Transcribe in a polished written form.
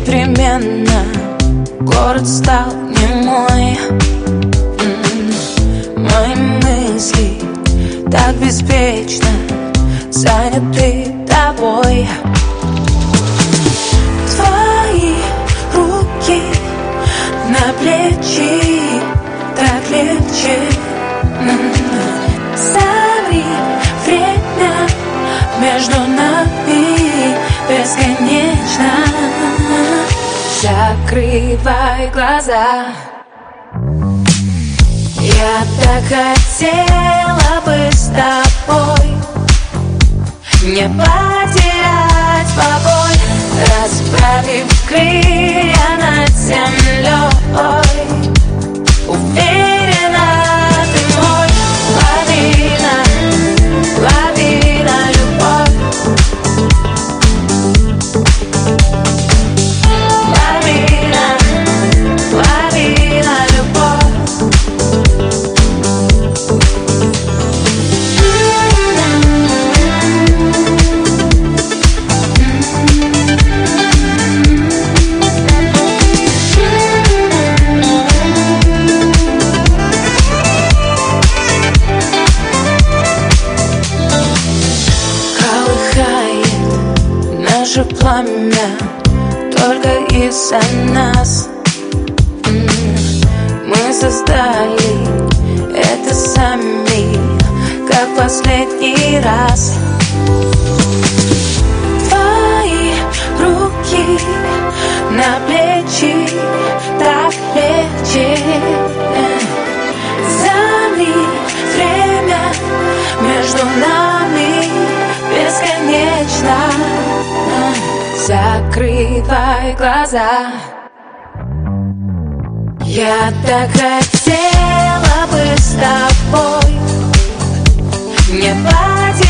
непременно город стал не мой. Мои мысли так беспечно заняты тобой. Твои руки на плечи, так легче. Замри, время между нами бесконечно. Закрывай глаза. Я так хотела бы с тобой не потерять покой, расправив крылья над землей. Уверена, ты мой. Лавина, лавина, любовь. Лавина, лавина, любовь. Наше пламя только из-за нас. Мы создали это сами, как последний раз. Твои руки на плечи, так легче. Замри, время между нами бесконечно. Закрывай глаза. Я так хотела бы с тобой не потерять